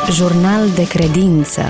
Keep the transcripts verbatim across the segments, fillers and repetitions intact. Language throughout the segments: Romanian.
Jurnal de credință.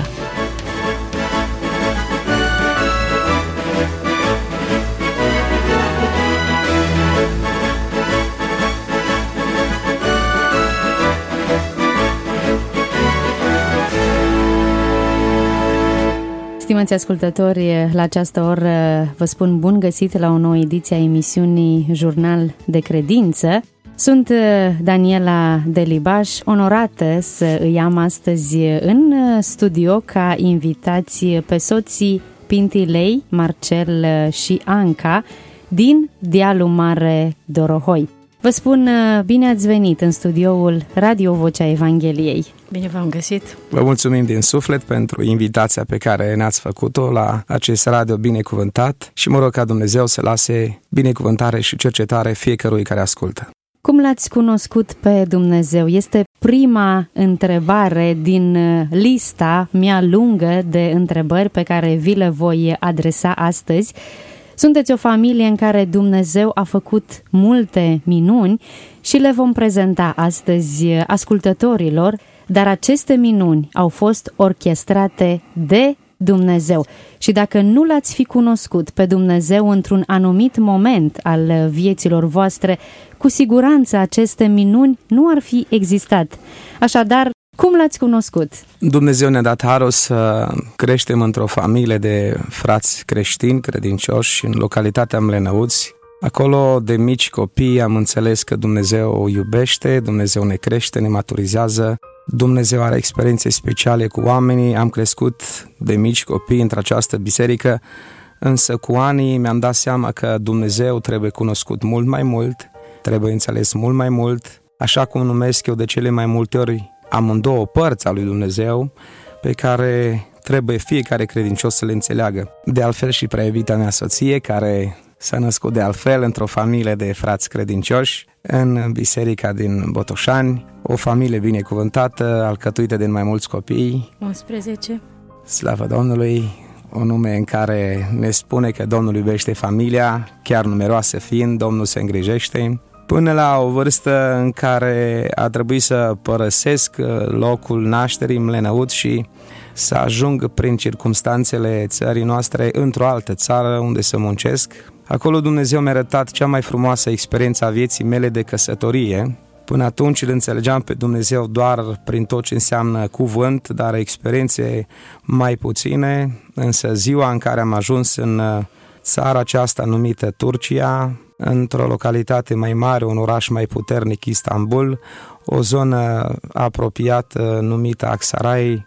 Stimați ascultători, la această oră vă spun bun găsit la o nouă ediție a emisiunii Jurnal de credință. Sunt Daniela Delibaș, onorată să îi am astăzi în studio ca invitați pe soții Pintilei, Marcel și Anca din Dealul Mare Dorohoi. Vă spun bine ați venit în studioul Radio Vocea Evangheliei. Bine v-am găsit! Vă mulțumim din suflet pentru invitația pe care ne-ați făcut-o la acest radio binecuvântat și mă rog ca Dumnezeu să lase binecuvântare și cercetare fiecărui care ascultă. Cum l-ați cunoscut pe Dumnezeu? Este prima întrebare din lista mea lungă de întrebări pe care vi le voi adresa astăzi. Sunteți o familie în care Dumnezeu a făcut multe minuni și le vom prezenta astăzi ascultătorilor, dar aceste minuni au fost orchestrate de Dumnezeu. Și dacă nu l-ați fi cunoscut pe Dumnezeu într-un anumit moment al vieților voastre, cu siguranță aceste minuni nu ar fi existat. Așadar, cum l-ați cunoscut? Dumnezeu ne-a dat harul să creștem într-o familie de frați creștini, credincioși, în localitatea Mlănăuți. Acolo, de mici copii, am înțeles că Dumnezeu o iubește, Dumnezeu ne crește, ne maturizează, Dumnezeu are experiențe speciale cu oamenii. Am crescut de mici copii într-această biserică, însă cu anii mi-am dat seama că Dumnezeu trebuie cunoscut mult mai mult, trebuie înțeles mult mai mult, așa cum numesc eu de cele mai multe ori amândouă părți a lui Dumnezeu, pe care trebuie fiecare credincios să le înțeleagă. De altfel și prea iubita mea soție, care s-a născut de altfel într-o familie de frați credincioși în biserica din Botoșani, o familie binecuvântată, alcătuită din mai mulți copii. unsprezece. Slavă Domnului, un nume în care ne spune că Domnul iubește familia, chiar numeroasă fiind, Domnul se îngrijește. Până la o vârstă în care a trebuit să părăsesc locul nașterii Mlănăut și să ajung prin circumstanțele țării noastre într-o altă țară unde să muncesc. Acolo Dumnezeu mi-a arătat cea mai frumoasă experiență a vieții mele de căsătorie. Până atunci îl înțelegeam pe Dumnezeu doar prin tot ce înseamnă cuvânt, dar experiențe mai puține. Însă ziua în care am ajuns în țara aceasta numită Turcia, într-o localitate mai mare, un oraș mai puternic, Istanbul, o zonă apropiată numită Aksaray,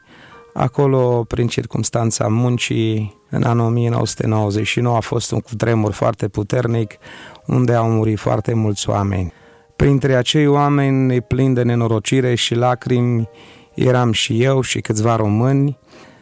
acolo, prin circumstanța muncii, în anul o mie nouă sute nouăzeci și nouă a fost un cutremur foarte puternic, unde au murit foarte mulți oameni. Printre acei oameni plini de nenorocire și lacrimi eram și eu și câțiva români.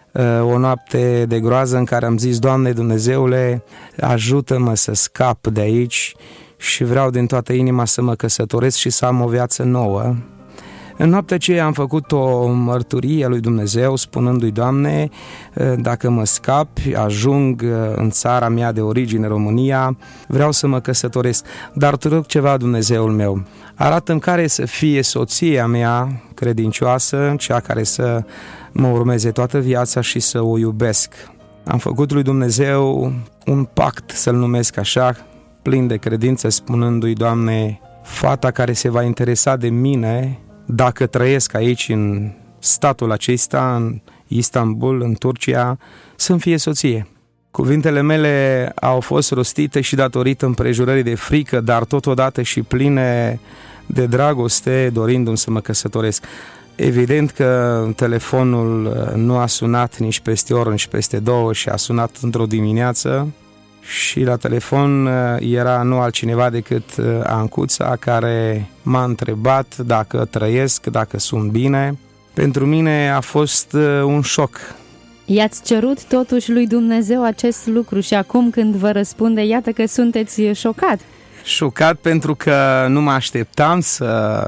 O noapte de groază în care am zis: Doamne Dumnezeule, ajută-mă să scap de aici și vreau din toată inima să mă căsătoresc și să am o viață nouă. În noaptea aceea am făcut o mărturie lui Dumnezeu spunându-i: Doamne, dacă mă scapi, ajung în țara mea de origine, România, vreau să mă căsătoresc, dar te rog ceva, Dumnezeul meu, arată-mi care să fie soția mea credincioasă, cea care să mă urmeze toată viața și să o iubesc. Am făcut lui Dumnezeu un pact, să-l numesc așa, plin de credință, spunându-i: Doamne, fata care se va interesa de mine, dacă trăiesc aici în statul acesta, în Istanbul, în Turcia, să-mi fie soție. Cuvintele mele au fost rostite și datorită împrejurării de frică, dar totodată și pline de dragoste, dorindu-mi să mă căsătoresc. Evident că telefonul nu a sunat nici peste o oră, nici peste două și a sunat într-o dimineață și la telefon era nu altcineva decât Ancuța, care m-a întrebat dacă trăiesc, dacă sunt bine. Pentru mine a fost un șoc. I-ați cerut totuși lui Dumnezeu acest lucru și acum când vă răspunde, iată că sunteți șocat. Șocat pentru că nu mă așteptam să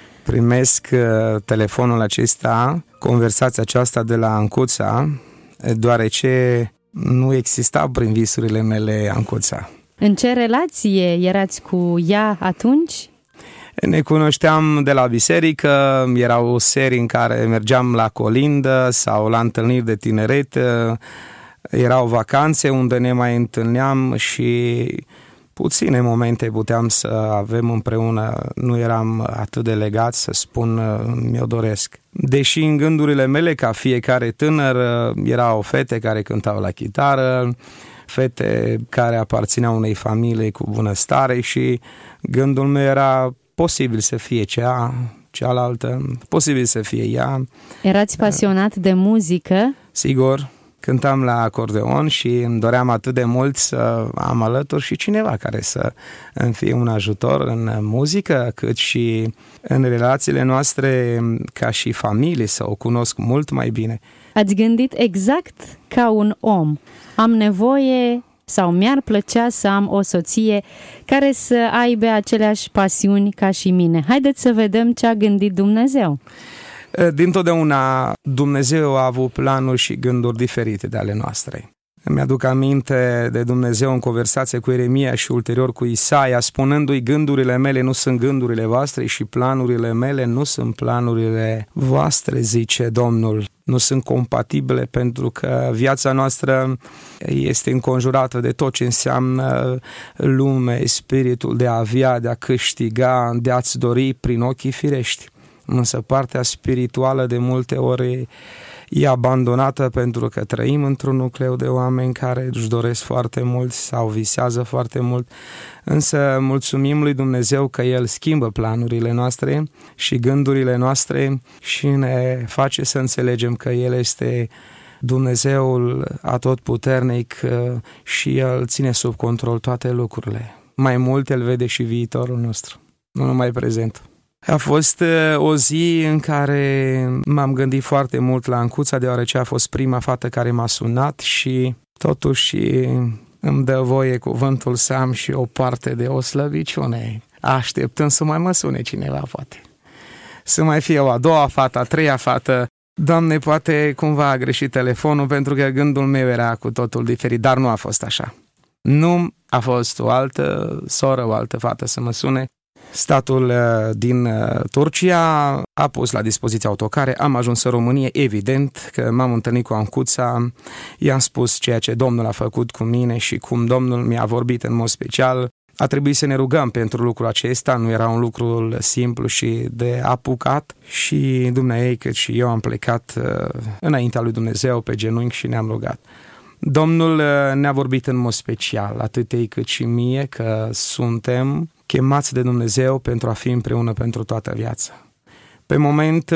primesc telefonul acesta, conversația aceasta de la Ancuța, deoarece nu exista prin visurile mele Ancuța. În ce relație erați cu ea atunci? Ne cunoșteam de la biserică, erau serii în care mergeam la colindă sau la întâlniri de tineret, erau vacanțe unde ne mai întâlneam și puține momente puteam să avem împreună, nu eram atât de legați să spun mi-o doresc. Deși în gândurile mele, ca fiecare tânăr, erau fete care cântau la chitară, fete care aparțineau unei familii cu bunăstare și gândul meu era posibil să fie cea, cealaltă, posibil să fie ea. Erați pasionat de muzică? Sigur. Cântam la acordeon și îmi doream atât de mult să am alături și cineva care să îmi fie un ajutor în muzică, cât și în relațiile noastre ca și familie, să o cunosc mult mai bine. Ați gândit exact ca un om. Am nevoie sau mi-ar plăcea să am o soție care să aibă aceleași pasiuni ca și mine. Haideți să vedem ce a gândit Dumnezeu. Dintotdeauna Dumnezeu a avut planuri și gânduri diferite de ale noastre. Îmi aduc aminte de Dumnezeu în conversație cu Ieremia și ulterior cu Isaia, spunându-i: gândurile mele nu sunt gândurile voastre și planurile mele nu sunt planurile voastre, zice Domnul. Nu sunt compatibile pentru că viața noastră este înconjurată de tot ce înseamnă lume, spiritul de a avea, de a câștiga, de a-ți dori prin ochii firești. Însă partea spirituală de multe ori e abandonată pentru că trăim într-un nucleu de oameni care își doresc foarte mult sau visează foarte mult. Însă mulțumim lui Dumnezeu că El schimbă planurile noastre și gândurile noastre și ne face să înțelegem că El este Dumnezeul atotputernic și El ține sub control toate lucrurile. Mai mult El vede și viitorul nostru, nu numai prezentul. A fost o zi în care m-am gândit foarte mult la Ancuța, deoarece a fost prima fată care m-a sunat și totuși îmi dă voie cuvântul să am și o parte de o slăbiciune, așteptând să mai mă sune cineva, poate. Să mai fie o a doua fată, a treia fată. Doamne, poate cumva a greșit telefonul pentru că gândul meu era cu totul diferit, dar nu a fost așa. Nu a fost o altă soră, o altă fată să mă sune. Statul din Turcia a pus la dispoziție autocare, am ajuns în România, evident că m-am întâlnit cu Ancuța, i-am spus ceea ce Domnul a făcut cu mine și cum Domnul mi-a vorbit în mod special. A trebuit să ne rugăm pentru lucrul acesta, nu era un lucru simplu și de apucat și dumneaei cât și eu am plecat înaintea lui Dumnezeu pe genunchi și ne-am rugat. Domnul ne-a vorbit în mod special, atât ei cât și mie, că suntem chemați de Dumnezeu pentru a fi împreună pentru toată viața. Pe moment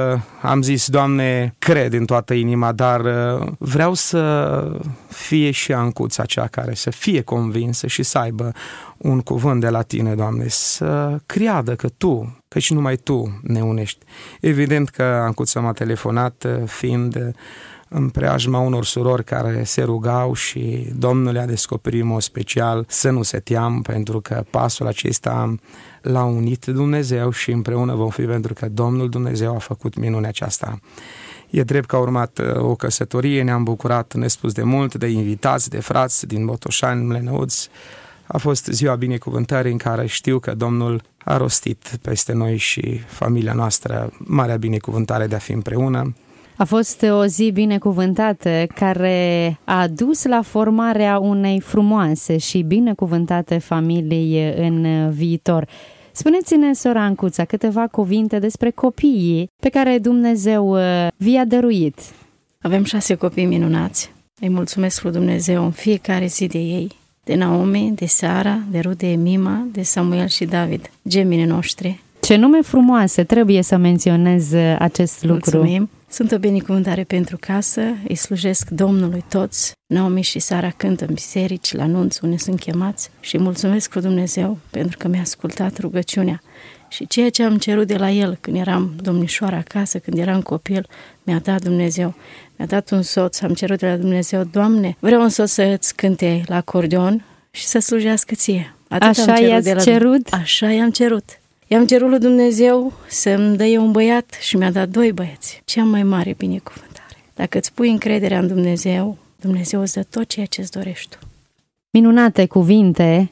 am zis: Doamne, cred în toată inima, dar vreau să fie și Ancuța cea care să fie convinsă și să aibă un cuvânt de la Tine, Doamne, să creadă că Tu, căci numai Tu ne unești. Evident că Ancuța m-a telefonat fiind în preajma unor surori care se rugau și Domnul le-a descoperit în mod special să nu se team, pentru că pasul acesta l-a unit Dumnezeu și împreună vom fi, pentru că Domnul Dumnezeu a făcut minunea aceasta. E drept că a urmat o căsătorie, ne-am bucurat nespus de mult de invitați, de frați din Botoșani, Mlenăuți. A fost ziua binecuvântării în care știu că Domnul a rostit peste noi și familia noastră marea binecuvântare de a fi împreună. A fost o zi binecuvântată care a dus la formarea unei frumoase și binecuvântate familii în viitor. Spuneți-ne, sora Ancuța, câteva cuvinte despre copiii pe care Dumnezeu vi-a dăruit. Avem șase copii minunați. Îi mulțumesc lui Dumnezeu în fiecare zi de ei. De Naomi, de Sara, de Rude Mima, de Samuel și David, gemenii noștri. Ce nume frumoase, trebuie să menționez acest lucru. Mulțumim. Sunt o binecuvântare pentru casă, îi slujesc Domnului toți. Naomi și Sara cântă în biserici, la nunți, unde sunt chemați și mulțumesc lui Dumnezeu pentru că mi-a ascultat rugăciunea. Și ceea ce am cerut de la El când eram domnișoară acasă, când eram copil, mi-a dat Dumnezeu. Mi-a dat un soț, am cerut de la Dumnezeu: Doamne, vreau un soț să-ți cânte la acordeon și să slujească ție. Atât Așa am cerut i-ați de la... cerut? Așa i-am cerut. I-am cerut lui Dumnezeu să-mi dă eu un băiat și mi-a dat doi băieți. Cea mai mare binecuvântare. Dacă îți pui încrederea în Dumnezeu, Dumnezeu îți dă tot ceea ce îți dorești tu. Minunate cuvinte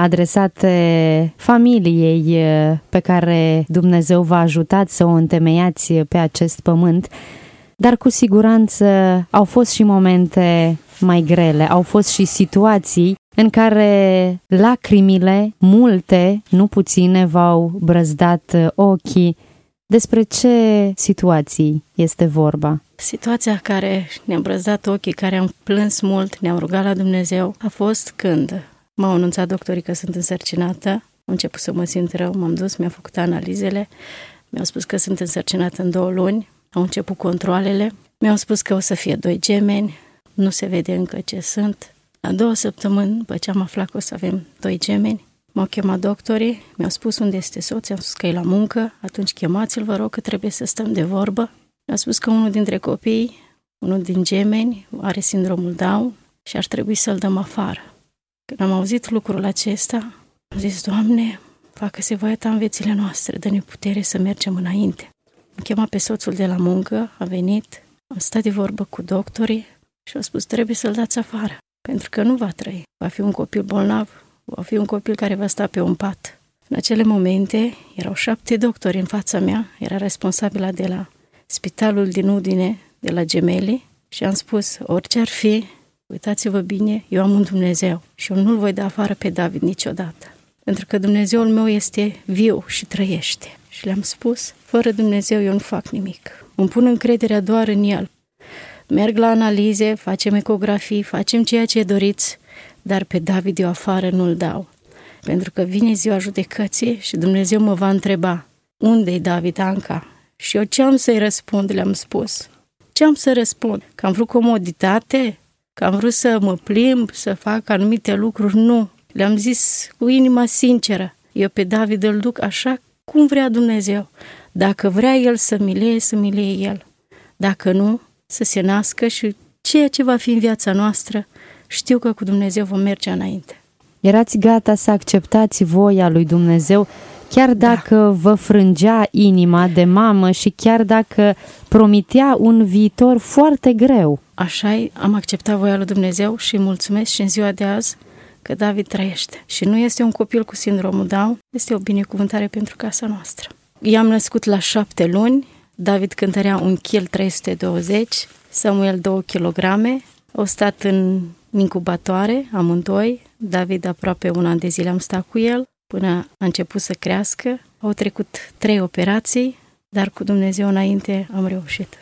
adresate familiei pe care Dumnezeu v-a ajutat să o întemeiați pe acest pământ, dar cu siguranță au fost și momente mai grele, au fost și situații în care lacrimile, multe, nu puține, v-au brăzdat ochii. Despre ce situații este vorba? Situația care ne-a brăzdat ochii, care am plâns mult, ne-am rugat la Dumnezeu, a fost când m-au anunțat doctorii că sunt însărcinată. Am început să mă simt rău, m-am dus, mi-am făcut analizele, mi-au spus că sunt însărcinată în două luni, au început controalele, mi-au spus că o să fie doi gemeni, nu se vede încă ce sunt. La două săptămâni, după ce am aflat că o să avem doi gemeni, m-au chemat doctorii, mi-au spus unde este soț, am spus că e la muncă, atunci chemați-l, vă rog, că trebuie să stăm de vorbă. Mi-au spus că unul dintre copii, unul din gemeni, are sindromul Down și ar trebui să-l dăm afară. Când am auzit lucrul acesta, am zis, Doamne, facă-se voia Ta în viețile noastre, dă-ne putere să mergem înainte. Am chemat pe soțul de la muncă, a venit, am stat de vorbă cu doctorii și au spus, trebuie să-l dați afară, pentru că nu va trăi. Va fi un copil bolnav, va fi un copil care va sta pe un pat. În acele momente erau șapte doctori în fața mea, era responsabila de la spitalul din Udine, de la Gemeli, și am spus, orice ar fi, uitați-vă bine, eu am un Dumnezeu și eu nu-l voi da afară pe David niciodată. Pentru că Dumnezeul meu este viu și trăiește. Și le-am spus, fără Dumnezeu eu nu fac nimic. Îmi pun încrederea doar în El. Merg la analize, facem ecografii, facem ceea ce doriți, dar pe David eu afară nu-l dau. Pentru că vine ziua judecății și Dumnezeu mă va întreba, unde-i David, Anca? Și eu ce am să-i răspund, le-am spus. Ce am să răspund? Că am vrut comoditate? Că am vrut să mă plimb, să fac anumite lucruri? Nu. Le-am zis cu inima sinceră. Eu pe David îl duc așa cum vrea Dumnezeu. Dacă vrea El să milie, să milie El. Dacă nu, să se nască și ceea ce va fi în viața noastră, știu că cu Dumnezeu vom merge înainte. Erați gata să acceptați voia lui Dumnezeu, chiar dacă da. vă frângea inima de mamă și chiar dacă promitea un viitor foarte greu. Așa am acceptat voia lui Dumnezeu și mulțumesc și în ziua de azi că David trăiește. Și nu este un copil cu sindromul Down, este o binecuvântare pentru casa noastră. I-am născut la șapte luni, David cântărea un kil trei sute douăzeci, Samuel două kilograme, au stat în incubatoare amândoi, David aproape un an de zile am stat cu el, până a început să crească. Au trecut trei operații, dar cu Dumnezeu înainte am reușit.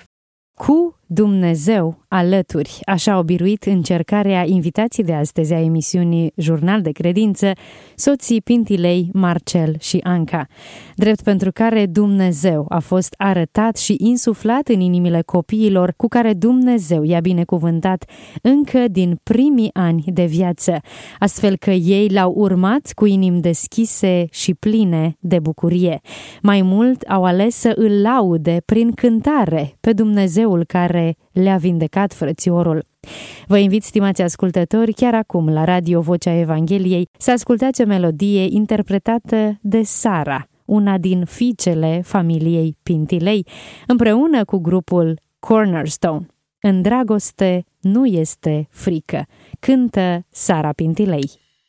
Cu Dumnezeu alături, așa au biruit încercarea invitației de astăzi a emisiunii Jurnal de Credință, soții Pintilei, Marcel și Anca, drept pentru care Dumnezeu a fost arătat și insuflat în inimile copiilor cu care Dumnezeu i-a binecuvântat încă din primii ani de viață, astfel că ei l-au urmat cu inimi deschise și pline de bucurie. Mai mult, au ales să îl laude prin cântare pe Dumnezeul care le-a vindecat frățiorul. Vă invit, stimați ascultători, chiar acum la Radio Vocea Evangheliei să ascultați o melodie interpretată de Sara, una din fiicele familiei Pintilei, împreună cu grupul Cornerstone. În dragoste nu este frică, cântă Sara Pintilei.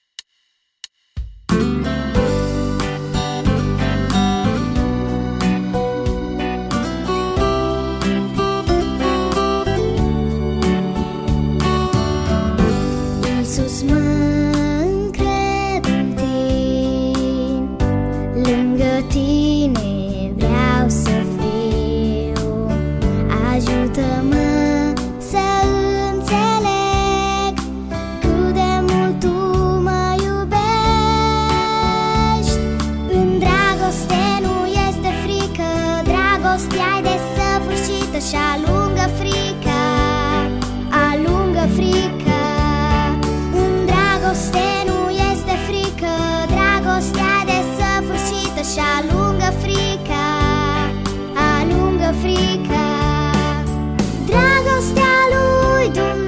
Și alungă frica, alungă frica. În dragoste nu este frică, dragostea desăvârșită. Și alungă frica, alungă frica. Dragostea lui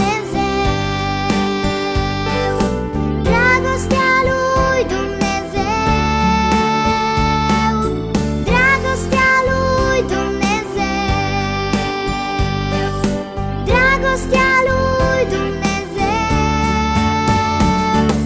Dumnezeu, dragostea lui Dumnezeu, dragostea lui Dumnezeu, dragostea lui Dumnezeu.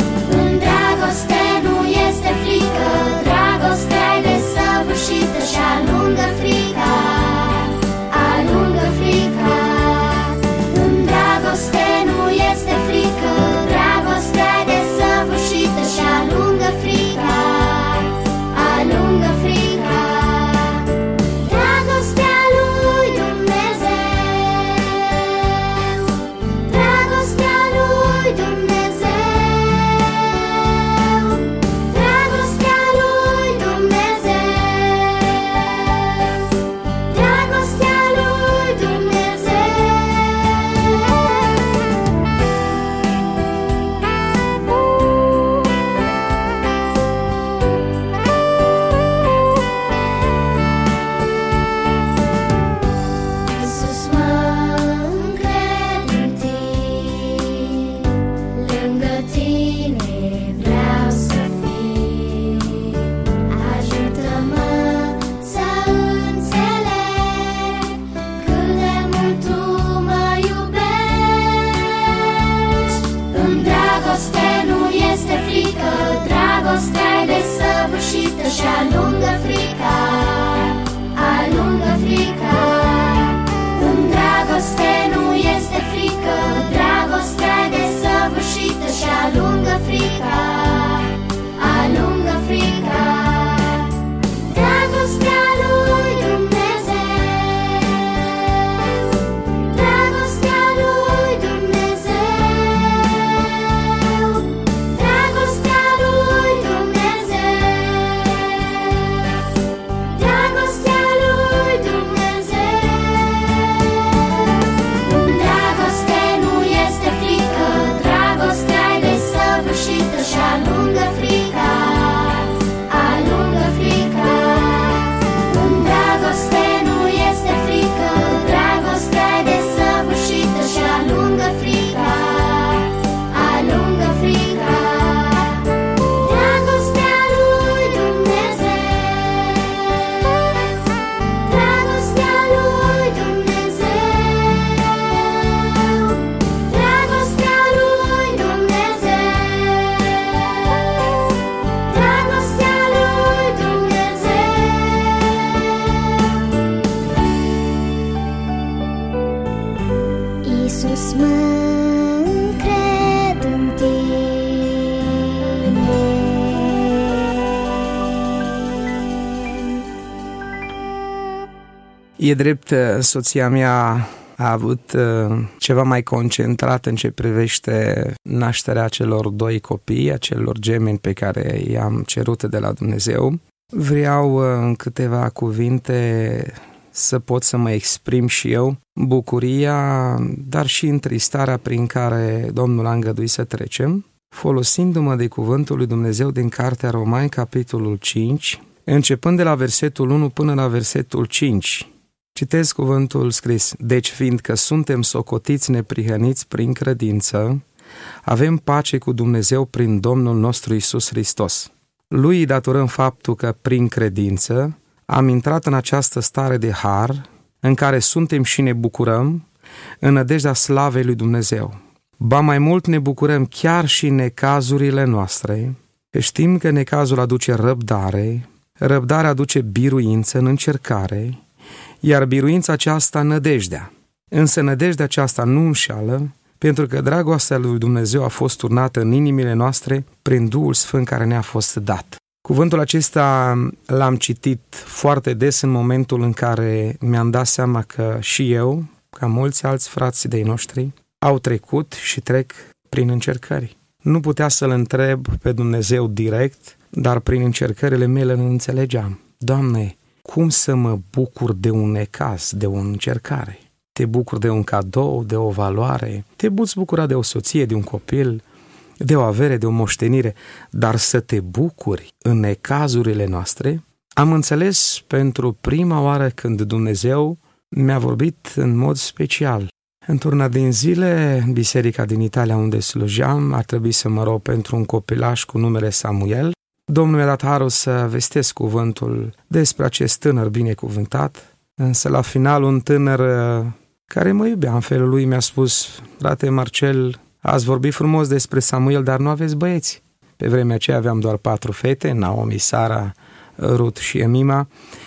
E drept, soția mea a avut ceva mai concentrat în ce privește nașterea celor doi copii, acelor gemeni pe care i-am cerut de la Dumnezeu. Vreau în câteva cuvinte să pot să mă exprim și eu bucuria, dar și întristarea prin care Domnul a îngăduit să trecem, folosindu-mă de cuvântul lui Dumnezeu din Cartea Romani, capitolul cinci, începând de la versetul unu până la versetul cinci. Citez cuvântul scris: deci fiindcă suntem socotiți neprihăniți prin credință, avem pace cu Dumnezeu prin Domnul nostru Iisus Hristos. Lui îi datorăm faptul că prin credință am intrat în această stare de har în care suntem și ne bucurăm în nădejdea slavei lui Dumnezeu. Ba mai mult ne bucurăm chiar și în necazurile noastre, că știm că necazul aduce răbdare, răbdarea aduce biruință în încercare, iar biruința aceasta nădejdea. Însă nădejdea aceasta nu înșeală, pentru că dragostea lui Dumnezeu a fost turnată în inimile noastre prin Duhul Sfânt care ne-a fost dat. Cuvântul acesta l-am citit foarte des în momentul în care mi-am dat seama că și eu, ca mulți alți frați de-ai noștri, au trecut și trec prin încercări. Nu putea să-L întreb pe Dumnezeu direct, dar prin încercările mele nu înțelegeam. Doamne, cum să mă bucur de un necaz, de o încercare? Te bucuri de un cadou, de o valoare, te poți bucura de o soție, de un copil, de o avere, de o moștenire, dar să te bucuri în necazurile noastre? Am înțeles pentru prima oară când Dumnezeu mi-a vorbit în mod special. Într-una din zile, în biserica din Italia unde slujeam, ar trebui să mă rog pentru un copilaș cu numele Samuel. Domnul mi-a dat harul să vestesc cuvântul despre acest tânăr binecuvântat, însă la final un tânăr care mă iubea în felul lui mi-a spus: frate Marcel, ați vorbit frumos despre Samuel, dar nu aveți băieți. Pe vremea aceea aveam doar patru fete, Naomi, Sara, Rut și Emima,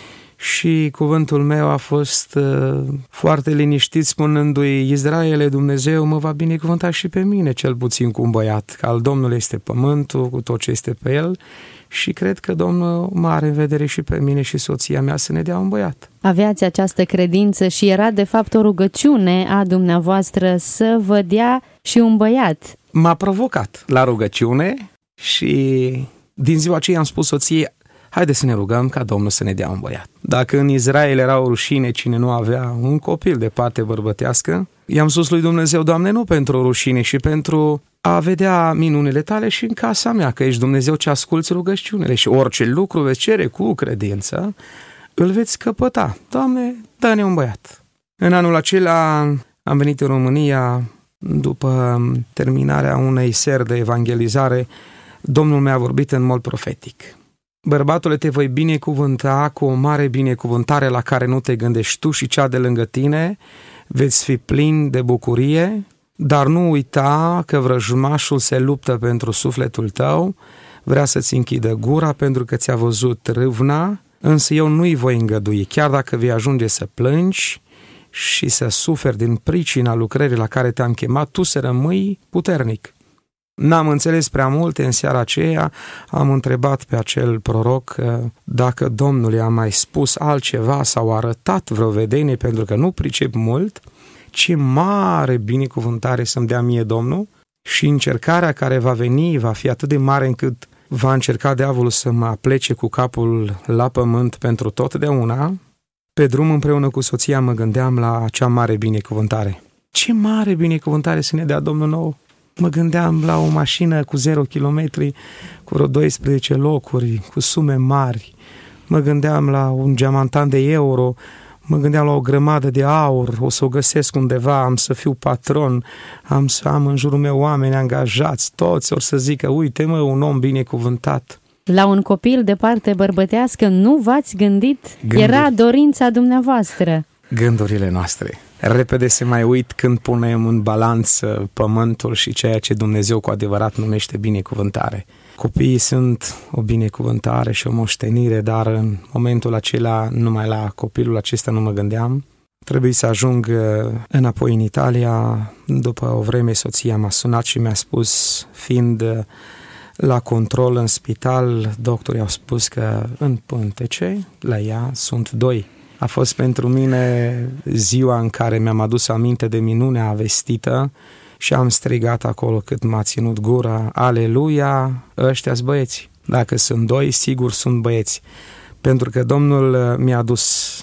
și cuvântul meu a fost uh, foarte liniștit, spunându-i: Israele, Dumnezeu mă va binecuvânta și pe mine, cel puțin cu un băiat, că al Domnului este pământul, cu tot ce este pe el, și cred că Domnul mă are în vedere și pe mine și soția mea să ne dea un băiat. Aveați această credință și era de fapt o rugăciune a dumneavoastră să vă dea și un băiat. M-a provocat la rugăciune și din ziua aceea am spus soției: haide să ne rugăm ca Domnul să ne dea un băiat. Dacă în Israel era o rușine cine nu avea un copil de parte bărbătească, i-am spus lui Dumnezeu: Doamne, nu pentru rușine, și pentru a vedea minunile tale și în casa mea, că ești Dumnezeu ce asculți rugăciunile și orice lucru veți cere cu credință, îl veți căpăta. Doamne, dă-ne un băiat. În anul acela am venit în România după terminarea unei seri de evangelizare. Domnul mi-a vorbit în mod profetic: bărbatule, te voi binecuvânta cu o mare binecuvântare la care nu te gândești tu și cea de lângă tine, veți fi plini de bucurie, dar nu uita că vrăjmașul se luptă pentru sufletul tău, vrea să-ți închidă gura pentru că ți-a văzut râvna, însă eu nu-i voi îngădui, chiar dacă vei ajunge să plângi și să suferi din pricina lucrării la care te-am chemat, tu să rămâi puternic. N-am înțeles prea multe în seara aceea, am întrebat pe acel proroc dacă Domnul i-a mai spus altceva sau arătat vreo vedenie, pentru că nu pricep mult. Ce mare binecuvântare să-mi dea mie Domnul, și încercarea care va veni va fi atât de mare încât va încerca diavolul să mă aplece cu capul la pământ pentru totdeauna. Pe drum împreună cu soția mă gândeam la acea mare binecuvântare. Ce mare binecuvântare să ne dea Domnul nou! Mă gândeam la o mașină cu zero kilometri, cu vreo doisprezece locuri, cu sume mari. Mă gândeam la un geamantan de euro, mă gândeam la o grămadă de aur, o să o găsesc undeva, am să fiu patron, am să am în jurul meu oameni angajați, toți or să zică: uite mă, un om binecuvântat. La un copil de parte bărbătească nu v-ați gândit? Gânduri. Era dorința dumneavoastră. Gândurile noastre. Repede se mai uit când punem în balanță pământul și ceea ce Dumnezeu cu adevărat numește binecuvântare. Copiii sunt o binecuvântare și o moștenire, dar în momentul acela numai la copilul acesta nu mă gândeam. Trebuie să ajung înapoi în Italia. După o vreme soția m-a sunat și mi-a spus, fiind la control în spital, doctorii au spus că în pântece la ea sunt doi. A fost pentru mine ziua în care mi-am adus aminte de minunea vestită și am strigat acolo cât m-a ținut gura: Aleluia, ăștia-s băieți. Dacă sunt doi, sigur sunt băieți. Pentru că Domnul mi-a adus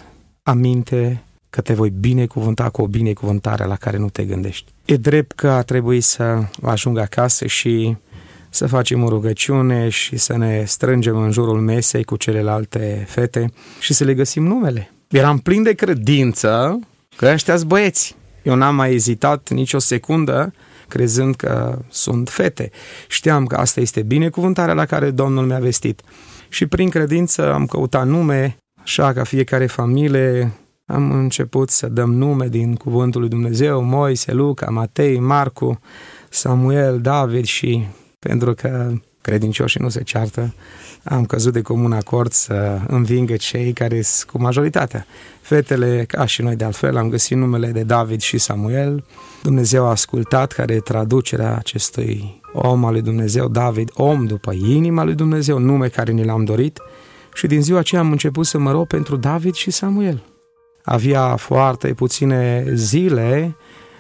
aminte că te voi binecuvânta cu o binecuvântare la care nu te gândești. E drept că a trebuit să ajung acasă și să facem o rugăciune și să ne strângem în jurul mesei cu celelalte fete și să le găsim numele. Eram plin de credință că ăștia-s băieți. Eu n-am mai ezitat nicio secundă, crezând că sunt fete. Știam că asta este binecuvântarea la care Domnul mi-a vestit. Și prin credință am căutat nume, așa ca fiecare familie am început să dăm nume din cuvântul lui Dumnezeu: Moise, Luca, Matei, Marcu, Samuel, David. Și pentru că credincioșii nu se ceartă, am căzut de comun acord să învingă cei care sunt cu majoritatea. Fetele, ca și noi de altfel, am găsit numele de David și Samuel. Dumnezeu a ascultat, care e traducerea acestui om al lui Dumnezeu, David, om după inima lui Dumnezeu, nume care ni l-am dorit. Și din ziua aceea am început să mă rog pentru David și Samuel. Avea foarte puține zile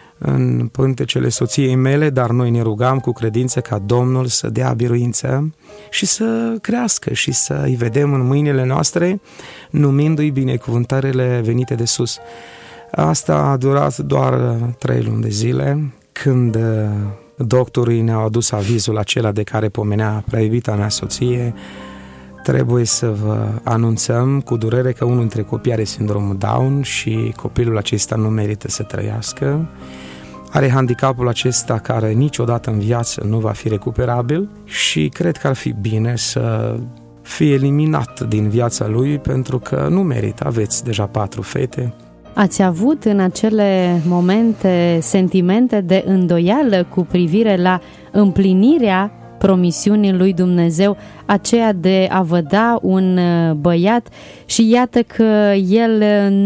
în pântecele soției mele, dar noi ne rugam cu credință ca Domnul să dea biruință și să crească și să îi vedem în mâinile noastre, numindu-i binecuvântările venite de sus. Asta a durat doar trei luni de zile, când doctorii ne-au adus avizul acela de care pomenea prea iubita mea soție: trebuie să vă anunțăm cu durere că unul dintre copii are sindromul Down și copilul acesta nu merită să trăiască. Are handicapul acesta care niciodată în viață nu va fi recuperabil și cred că ar fi bine să fie eliminat din viața lui pentru că nu merită. Aveți deja patru fete. Ați avut în acele momente sentimente de îndoială cu privire la împlinirea promisiunii lui Dumnezeu, aceea de a vă da un băiat, și iată că el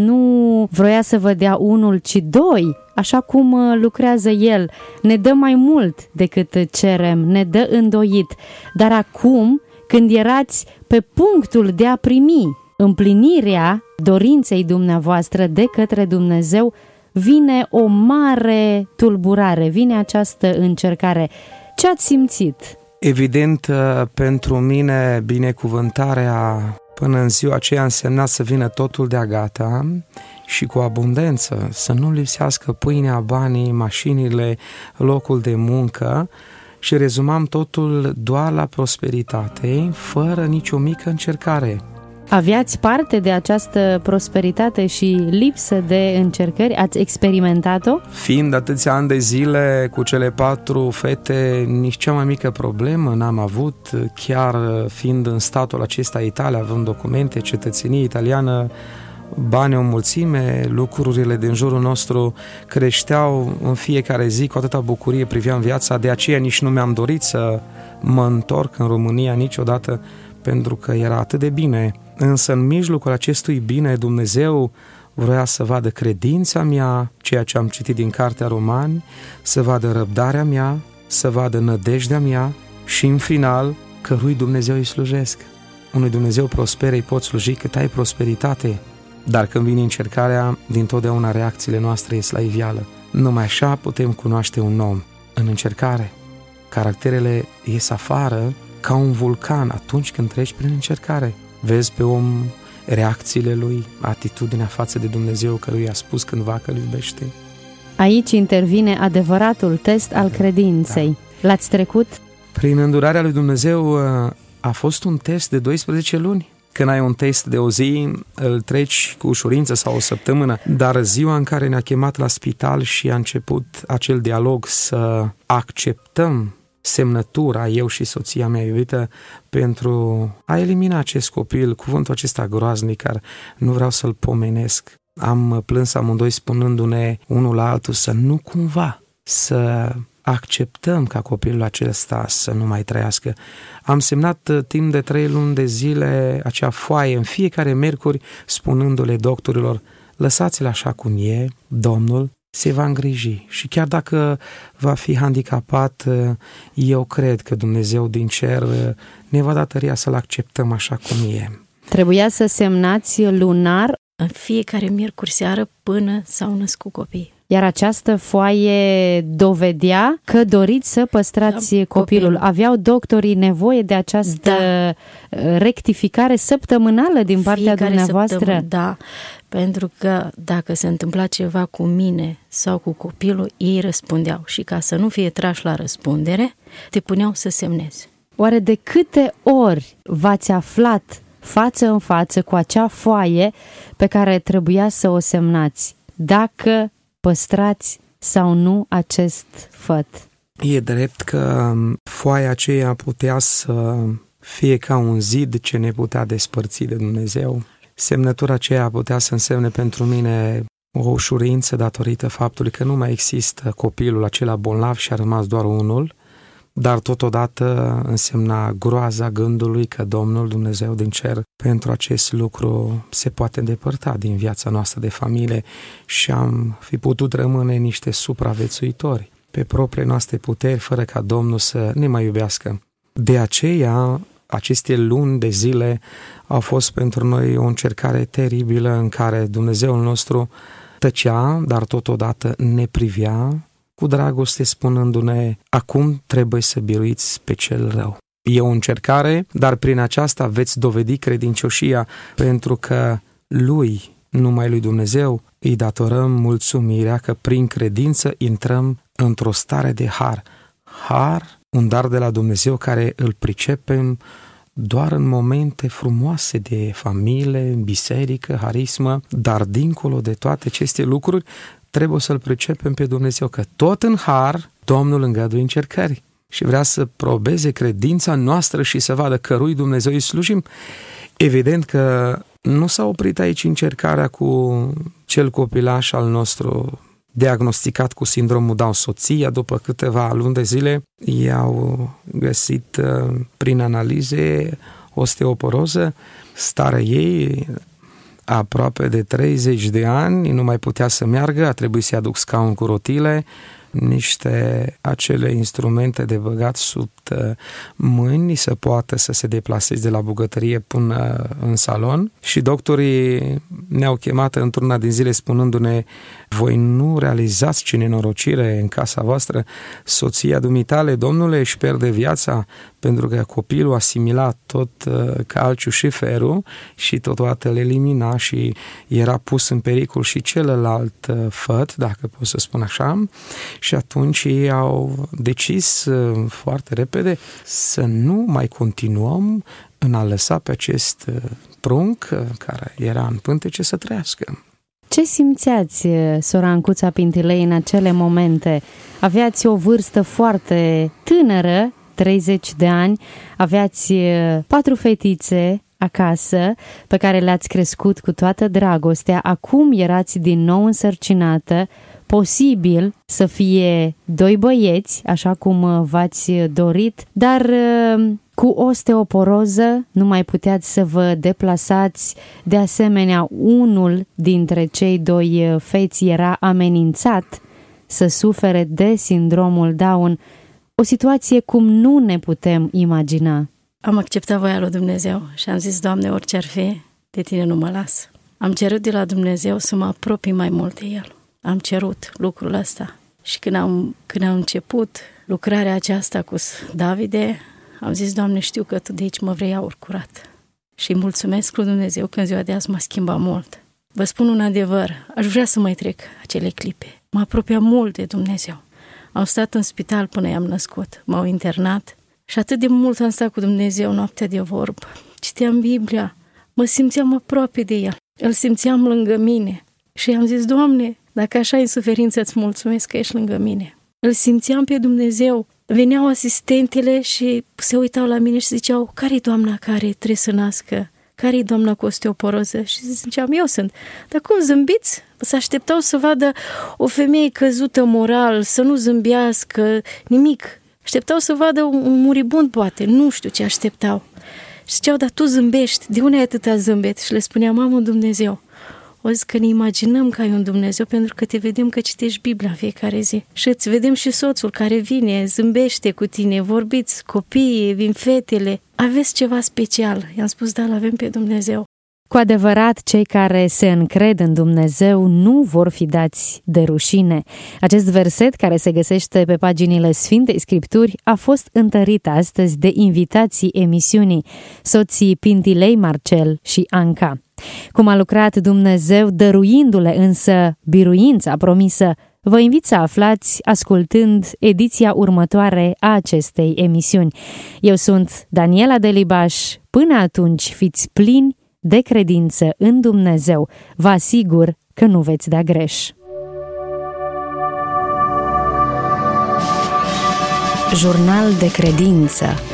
nu vroia să vă dea unul, ci doi, așa cum lucrează el. Ne dă mai mult decât cerem, ne dă îndoit. Dar acum, când erați pe punctul de a primi împlinirea dorinței dumneavoastră de către Dumnezeu, vine o mare tulburare, vine această încercare. Ce ați simțit? Evident, pentru mine binecuvântarea până în ziua aceea însemna să vină totul de-a gata și cu abundență, să nu lipsească pâinea, banii, mașinile, locul de muncă, și rezumam totul doar la prosperitate, fără nicio mică încercare. Aveați parte de această prosperitate și lipsă de încercări? Ați experimentat-o? Fiind atâția ani de zile cu cele patru fete, nici cea mai mică problemă n-am avut, chiar fiind în statul acesta Italia, având documente, cetățenie italiană, bani o mulțime, lucrurile din jurul nostru creșteau în fiecare zi, cu atâta bucurie priveam viața, de aceea nici nu mi-am dorit să mă întorc în România niciodată, pentru că era atât de bine. Însă în mijlocul acestui bine Dumnezeu vrea să vadă credința mea, ceea ce am citit din Cartea Romani, să vadă răbdarea mea, să vadă nădejdea mea și în final cărui Dumnezeu îi slujesc. Unui Dumnezeu prosper îi poți sluji cât ai prosperitate, dar când vine încercarea, dintotdeauna reacțiile noastre ies la iveală. Numai așa putem cunoaște un om, în încercare. Caracterele ies afară ca un vulcan atunci când treci prin încercare. Vezi pe om reacțiile lui, atitudinea față de Dumnezeu căruia a spus cândva că îl iubește. Aici intervine adevăratul test al credinței. Da. L-ați trecut? Prin îndurarea lui Dumnezeu a fost un test de doisprezece luni. Când ai un test de o zi, îl treci cu ușurință sau o săptămână, dar ziua în care ne-a chemat la spital și a început acel dialog să acceptăm semnătura, eu și soția mea iubită, pentru a elimina acest copil, cuvântul acesta groaznic, care nu vreau să-l pomenesc. Am plâns amândoi spunându-ne unul la altul să nu cumva să acceptăm ca copilul acesta să nu mai trăiască. Am semnat timp de trei luni de zile acea foaie în fiecare miercuri, spunându-le doctorilor: lăsați-l așa cum e, Domnul se va îngriji și chiar dacă va fi handicapat, eu cred că Dumnezeu din cer ne va da tăria să-l acceptăm așa cum e. Trebuia să semnați lunar în fiecare miercuri seară până s-au născut copii. Iar această foaie dovedea că doriți să păstrați da, copilul. copilul. Aveau doctorii nevoie de această da. rectificare săptămânală din partea fiecare dumneavoastră? Săptămân, da, pentru că dacă se întâmpla ceva cu mine sau cu copilul, ei răspundeau. Și ca să nu fie trași la răspundere, te puneau să semnezi. Oare de câte ori v-ați aflat față în față cu acea foaie pe care trebuia să o semnați? Dacă păstrați sau nu acest făt? E drept că foaia aceea putea să fie ca un zid ce ne putea despărți de Dumnezeu. Semnătura aceea putea să însemne pentru mine o ușurință datorită faptului că nu mai există copilul acela bolnav și a rămas doar unul, dar totodată însemna groaza gândului că Domnul Dumnezeu din cer pentru acest lucru se poate îndepărta din viața noastră de familie și am fi putut rămâne niște supraviețuitori pe propriile noastre puteri fără ca Domnul să ne mai iubească. De aceea, aceste luni de zile au fost pentru noi o încercare teribilă în care Dumnezeul nostru tăcea, dar totodată ne privea cu dragoste spunându-ne, acum trebuie să biruiți pe cel rău. E o încercare, dar prin aceasta veți dovedi credincioșia, pentru că lui, numai lui Dumnezeu, îi datorăm mulțumirea că prin credință intrăm într-o stare de har. Har, un dar de la Dumnezeu care îl pricepem doar în momente frumoase de familie, biserică, harismă, dar dincolo de toate aceste lucruri, trebuie să-L pricepem pe Dumnezeu, că tot în har Domnul îngăduie încercări și vrea să probeze credința noastră și să vadă cărui Dumnezeu îi slujim. Evident că nu s-a oprit aici încercarea cu cel copilaș al nostru diagnosticat cu sindromul Down. Soția, după câteva luni de zile, i-au găsit prin analize osteoporoză, starea ei aproape de treizeci de ani, nu mai putea să meargă, a trebuit să-i aduc scaun cu rotile, niște acele instrumente de băgat sub mâini să poată să se deplaseze de la bucătărie până în salon și doctorii ne-au chemat într-una din zile spunându-ne, voi nu realizați ce nenorocire în casa voastră, soția dumitale, domnule, își pierde viața pentru că copilul asimila tot calciu și ferul și totodată le elimina și era pus în pericol și celălalt făt, dacă pot să spun așa, și atunci ei au decis foarte repede să nu mai continuăm în a lăsa pe acest prunc care era în pântece să trăiască. Ce simțeați, sora Ancuța Pintilei, în acele momente? Aveați o vârstă foarte tânără, treizeci de ani, aveați patru fetițe acasă pe care le-ați crescut cu toată dragostea, acum erați din nou însărcinată, posibil să fie doi băieți, așa cum v-ați dorit, dar cu osteoporoză nu mai puteați să vă deplasați. De asemenea, unul dintre cei doi feți era amenințat să sufere de sindromul Down, o situație cum nu ne putem imagina. Am acceptat voia lui Dumnezeu și am zis, Doamne, orice ar fi, de Tine nu mă las. Am cerut de la Dumnezeu să mă apropii mai mult de El. Am cerut lucrul ăsta și când am, când am început lucrarea aceasta cu Davide, am zis, Doamne, știu că Tu de aici mă vrei aur curat. Și îi mulțumesc lui Dumnezeu că în ziua de azi m-a schimbat mult. Vă spun un adevăr, aș vrea să mai trec acele clipe. M-a apropiat mult de Dumnezeu. Am stat în spital până i-am născut, m-au internat și atât de mult am stat cu Dumnezeu noaptea de vorbă. Citeam Biblia, mă simțeam aproape de El, îl simțeam lângă mine și i-am zis, Doamne, dacă așa e în suferință, îți mulțumesc că ești lângă mine. Îl simțeam pe Dumnezeu. Veneau asistentele și se uitau la mine și ziceau, care-i doamna care trebuie să nască? Care-i doamna cu osteoporoză? Și ziceam, eu sunt. Dar cum zâmbiți? Se așteptau să vadă o femeie căzută moral, să nu zâmbească, nimic. Așteptau să vadă un muribund, poate, nu știu ce așteptau. Și ziceau, dar tu zâmbești, de unde ai atâta zâmbet? Și le spuneam, am un Dumnezeu. O zis că ne imaginăm că ai un Dumnezeu pentru că te vedem că citești Biblia în fiecare zi. Și îți vedem și soțul care vine, zâmbește cu tine, vorbiți, copiii, vin fetele. Aveți ceva special. I-am spus, da, l-avem pe Dumnezeu. Cu adevărat, cei care se încred în Dumnezeu nu vor fi dați de rușine. Acest verset, care se găsește pe paginile Sfintei Scripturi, a fost întărit astăzi de invitații emisiunii, soții Pintilei Marcel și Anca. Cum a lucrat Dumnezeu, dăruindu-le însă biruința promisă, vă invit să aflați ascultând ediția următoare a acestei emisiuni. Eu sunt Daniela Delibaș. Până atunci, fiți plini de credință în Dumnezeu. Vă asigur că nu veți da greș. Jurnal de credință.